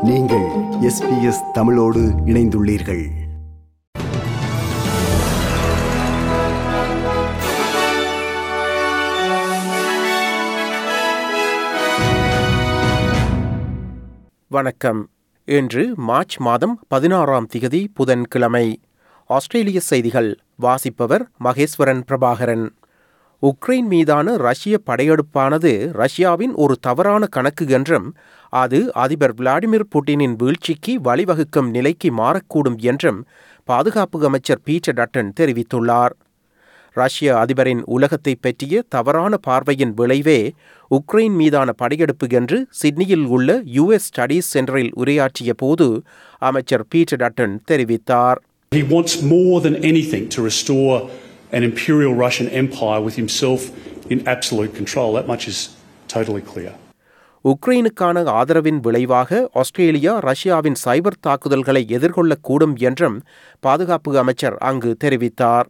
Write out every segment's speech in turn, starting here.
நீங்கள் SBS தமிழோடு இணைந்துள்ளீர்கள். வணக்கம். இன்று மார்ச் மாதம் 16ஆம் திகதி புதன்கிழமை. ஆஸ்திரேலிய செய்திகள் வாசிப்பவர் மகேஸ்வரன் பிரபாகரன். உக்ரைன் மீதான ரஷ்ய படையெடுப்பானது ரஷ்யாவின் ஒரு தவறான கணக்கு என்றும் அது அதிபர் விளாடிமிர் புட்டினின் வீழ்ச்சிக்கு வழிவகுக்கும் நிலைக்கு மாறக்கூடும் என்றும் பாதுகாப்பு அமைச்சர் பீட்டர் டட்டன் தெரிவித்துள்ளார். ரஷ்ய அதிபரின் உலகத்தை பற்றிய தவறான பார்வையின் விளைவே உக்ரைன் மீதான படையெடுப்பு என்று சிட்னியில் உள்ள US ஸ்டடீஸ் சென்டரில் உரையாற்றிய போது அமைச்சர் பீட்டர் டட்டன் தெரிவித்தார். He wants more than anything to restore an imperial Russian empire with himself in absolute control. That much is totally clear. உக்ரைனுக்கான ஆதரவின் விளைவாக ஆஸ்திரேலியா ரஷ்யாவின் சைபர் தாக்குதல்களை எதிர்கொள்ளக்கூடும் என்றும் பாதுகாப்பு அமைச்சர் அங்கு தெரிவித்தார்.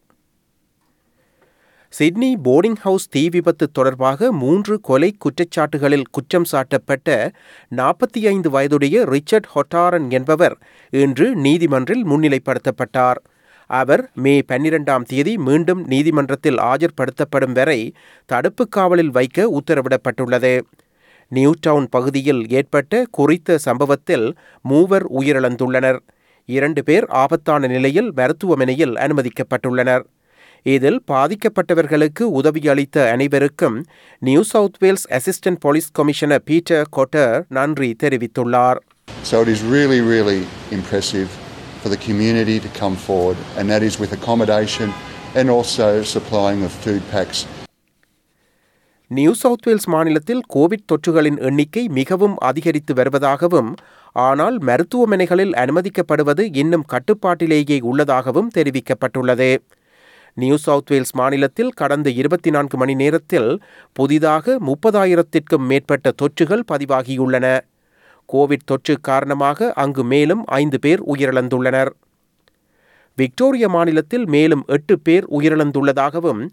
சிட்னி போர்டிங் ஹவுஸ் தீ விபத்து தொடர்பாக 3 கொலை குற்றச்சாட்டுகளில் குற்றம் சாட்டப்பட்ட 45 வயதுடைய ரிச்சர்ட் ஹொட்டாரன் என்பவர் இன்று நீதிமன்றில் முன்னிலைப்படுத்தப்பட்டார். அவர் மே 12ஆம் தேதி மீண்டும் நீதிமன்றத்தில் ஆஜர்படுத்தப்படும் வரை தடுப்பு காவலில் வைக்க உத்தரவிடப்பட்டுள்ளது. நியூ டவுன் பகுதியில் ஏற்பட்ட குறித்த சம்பவத்தில் 3 உயிரிழந்துள்ளனர். 2 பேர் ஆபத்தான நிலையில் மருத்துவமனையில் அனுமதிக்கப்பட்டுள்ளனர். இதில் பாதிக்கப்பட்டவர்களுக்கு உதவி அளித்த அனைவருக்கும் New South Wales assistant police commissioner Peter Cotter நன்றி தெரிவித்துள்ளார். So it is really impressive for the community to come forward, and that is with accommodation and also supplying of food packs. New South Wales மாநிலத்தில் Covid தொற்றுகளின் எண்ணிக்கை மிகவும் அதிகரித்து வருவதாகவும் ஆனால் மருத்துவமனைகளில் அனுமதிக்கப்படுவது இன்னும் கட்டுப்பாட்டிலேயே உள்ளதாகவும் தெரிவிக்கப்பட்டுள்ளது. நியூ சவுத் வேல்ஸ் மாநிலத்தில் கடந்த 24 மணி நேரத்தில் புதிதாக 30,000க்கும் மேற்பட்ட தொற்றுகள் பதிவாகியுள்ளன. கோவிட் தொற்று காரணமாக அங்கு மேலும் 5 பேர் உயிரிழந்துள்ளனர். விக்டோரியா மாநிலத்தில் மேலும் 8 பேர் உயிரிழந்துள்ளதாகவும்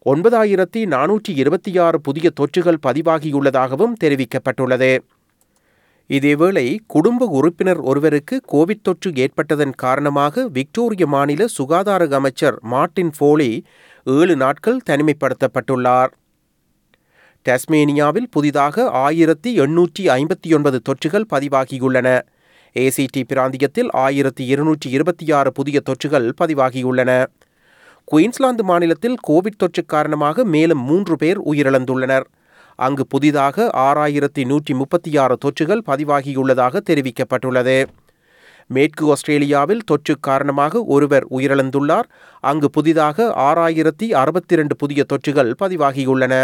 9,426 புதிய தொற்றுகள் பதிவாகியுள்ளதாகவும் தெரிவிக்கப்பட்டுள்ளது. இதேவேளை குடும்ப உறுப்பினர் ஒருவருக்கு கோவிட் தொற்று ஏற்பட்டதன் காரணமாக விக்டோரிய மாநில சுகாதார அமைச்சர் மார்ட்டின் ஃபோலி 7 நாட்கள் தனிமைப்படுத்தப்பட்டுள்ளார். டாஸ்மேனியாவில் புதிதாக 1,859 தொற்றுகள் பதிவாகியுள்ளன. ACT பிராந்தியத்தில் 1,226 புதிய தொற்றுகள் பதிவாகியுள்ளன. குயின்ஸ்லாந்து மாநிலத்தில் கோவிட் தொற்று காரணமாக மேலும் 3 பேர் உயிரிழந்துள்ளனர். அங்கு புதிதாக 6,136 தொற்றுகள் பதிவாகியுள்ளதாக தெரிவிக்கப்பட்டுள்ளது. மேற்கு ஆஸ்திரேலியாவில் தொற்று காரணமாக ஒருவர் உயிரிழந்துள்ளார். அங்கு புதிதாக 6,062 புதிய தொற்றுகள் பதிவாகியுள்ளன.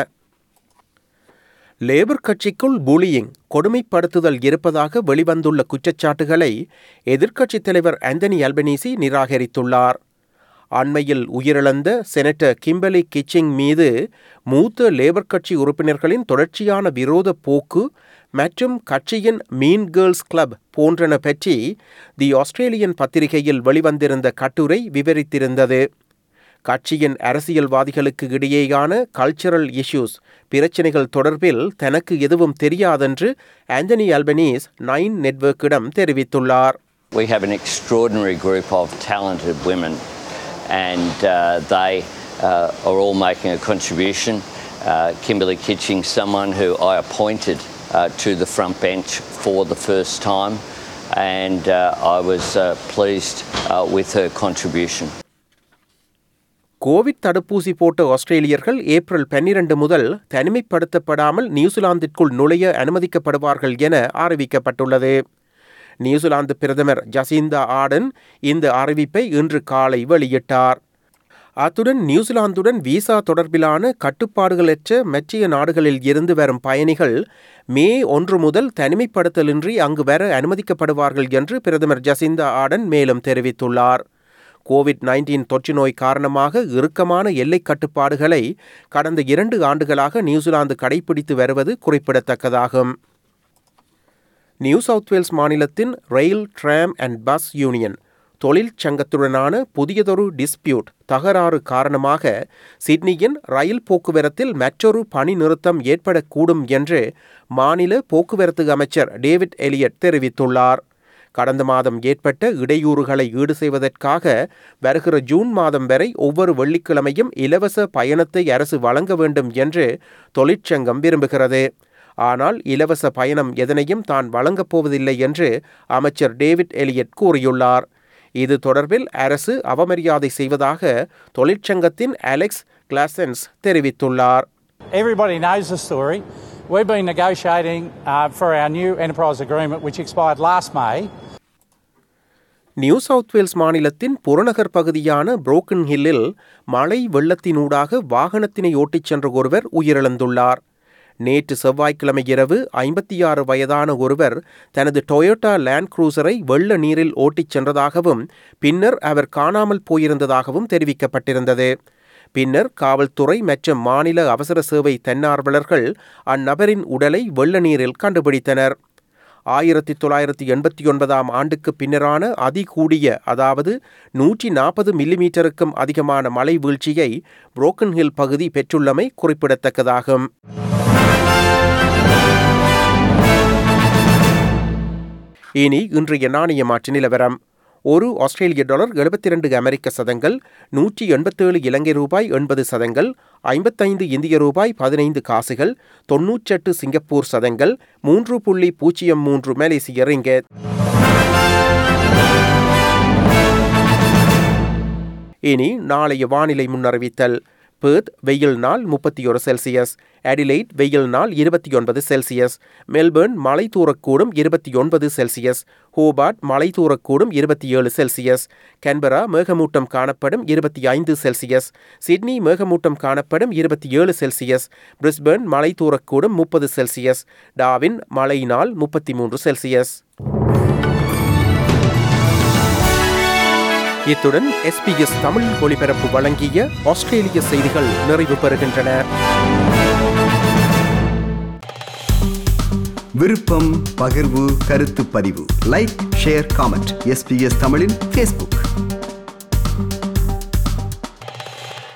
லேபர் கட்சிக்குள் புலியிங் கொடுமைப்படுத்துதல் இருப்பதாக வெளிவந்துள்ள குற்றச்சாட்டுகளை எதிர்க்கட்சித் தலைவர் ஆந்தனி அல்பனீசி நிராகரித்துள்ளார். அண்மையில் உயிரிழந்த செனட்டர் கிம்பர்லி கிச்சிங் மீது மூத்த லேபர் கட்சி உறுப்பினர்களின் தொடர்ச்சியான விரோத போக்கு மற்றும் கட்சியின் மீன் கேர்ள்ஸ் கிளப் போன்றன பற்றி தி ஆஸ்திரேலியன் பத்திரிகையில் வெளிவந்திருந்த கட்டுரை விவரித்திருந்தது. கட்சியின் அரசியல்வாதிகளுக்கு இடையேயான கல்ச்சரல் இஷ்யூஸ் பிரச்சினைகள் தொடர்பில் தனக்கு எதுவும் தெரியாதென்று ஆந்தனி அல்பனீஸ் 9 நெட்வொர்க்கிடம் தெரிவித்துள்ளார். We have an extraordinary group of talented women and they are all making a contribution. Kimberley Kitching, someone who I appointed to the front bench for the first time, and I was pleased with her contribution. Covid தடுப்பூசி போட்ட ஆஸ்திரேலியர்கள் April 12 முதல் தனிமைப்படுத்தப்படாமல் நியூசிலாந்திற்குள் நுழைய அனுமதிக்கப்படுவார்கள் என அறிவிக்கப்பட்டுள்ளது. New Zealand பிரதமர் Jacinda Ardern இந்த அறிவிப்பை இன்று காலை வெளியிட்டார். அத்துடன் நியூசிலாந்துடன் விசா தொடர்பிலான கட்டுப்பாடுகளற்ற மற்ற நாடுகளில் இருந்து வரும் பயணிகள் மே 1 முதல் தனிமைப்படுத்தலின்றி அங்கு வர அனுமதிக்கப்படுவார்கள் என்று பிரதமர் ஜசிந்தா ஆர்டன் மேலும் தெரிவித்துள்ளார். கோவிட்-19 தொற்று நோய் காரணமாக இறுக்கமான எல்லை கட்டுப்பாடுகளை கடந்த 2 ஆண்டுகளாக நியூசிலாந்து கடைபிடித்து வருவது குறிப்பிடத்தக்கதாகும். நியூ சவுத் வேல்ஸ் மாநிலத்தின் rail, tram and bus union தொழிற்சங்கத்துடனான புதியதொரு டிஸ்பியூட் தகராறு காரணமாக சிட்னியின் ரயில் போக்குவரத்தில் மற்றொரு பணி நிறுத்தம் ஏற்படக்கூடும் என்று மாநில போக்குவரத்து அமைச்சர் டேவிட் எலியட் தெரிவித்துள்ளார். கடந்த மாதம் ஏற்பட்ட இடையூறுகளை ஈடு செய்வதற்காக வருகிற ஜூன் மாதம் வரை ஒவ்வொரு வெள்ளிக்கிழமையும் இலவச பயணத்தை அரசு வழங்க வேண்டும் என்று தொழிற்சங்கம் விரும்புகிறது. ஆனால் இலவச பயணம் எதனையும் தான் வழங்கப் போவதில்லை என்று அமைச்சர் டேவிட் எலியட் கூறியுள்ளார். இது தொடர்பில் அரசு அவமரியாதை செய்வதாக தொழிற்சங்கத்தின் அலெக்ஸ் கிளாசன்ஸ் தெரிவித்துள்ளார். Everybody knows the story. We've been negotiating for our new enterprise agreement which expired last May. New South Wales மாநிலத்தின் புறநகர் பகுதியான புரோக்கன் ஹில்லில் மழை வெள்ளத்தினூடாக வாகனத்தினை ஓட்டிச் சென்ற ஒருவர் உயிரிழந்துள்ளார். நேற்று செவ்வாய்க்கிழமை இரவு 56 வயதான ஒருவர் தனது டொயோட்டா லேண்ட் குரூசரை வெள்ள நீரில் ஓட்டிச் சென்றதாகவும் பின்னர் அவர் காணாமல் போயிருந்ததாகவும் தெரிவிக்கப்பட்டிருந்தது. பின்னர் காவல்துறை மற்றும் மாநில அவசர சேவை தன்னார்வலர்கள் அந்நபரின் உடலை வெள்ள நீரில் கண்டுபிடித்தனர். 1989 ஆண்டுக்கு பின்னரான அதிகூடிய அதாவது 140 மில்லிமீட்டருக்கும் அதிகமான மழை வீழ்ச்சியை புரோக்கன் ஹில் பகுதி பெற்றுள்ளமை குறிப்பிடத்தக்கதாகும். இனி இன்றைய நாணய மாற்று நிலவரம். ஒரு ஆஸ்திரேலிய டாலர் 72 அமெரிக்க சதங்கள், 187 இலங்கை ரூபாய் 80 சதங்கள், 55 இந்திய ரூபாய் 15 காசுகள், 98 சிங்கப்பூர் சதங்கள், 3.03 மலேசிய ரிங்கெட். இனி நாளைய வானிலை முன்னறிவித்தல். பெர்த் வெயில் நாள் 31 செல்சியஸ், அடிலைட் வெயில் நாள் 29 செல்சியஸ், மெல்பர்ன் மழை தூரக்கூடும் 29 செல்சியஸ், ஹோபார்ட் மழை தூரக்கூடும் 27 செல்சியஸ், கேன்பரா மேகமூட்டம் காணப்படும் 25 செல்சியஸ், சிட்னி மேகமூட்டம் காணப்படும் 27 செல்சியஸ், பிரிஸ்பர்ன் மழை தூரக்கூடும் 30 செல்சியஸ், டார்வின் மழை நாள் 33 செல்சியஸ். இத்துடன் SBS தமிழ் ஒலிபரப்பு வழங்கிய ஆஸ்திரேலிய செய்திகள் நிறைவு பெறுகின்றன. விருப்பம், பகிர்வு, கருத்து பதிவு, லைக், ஷேர், காமெண்ட். SBS தமிழின் Facebook.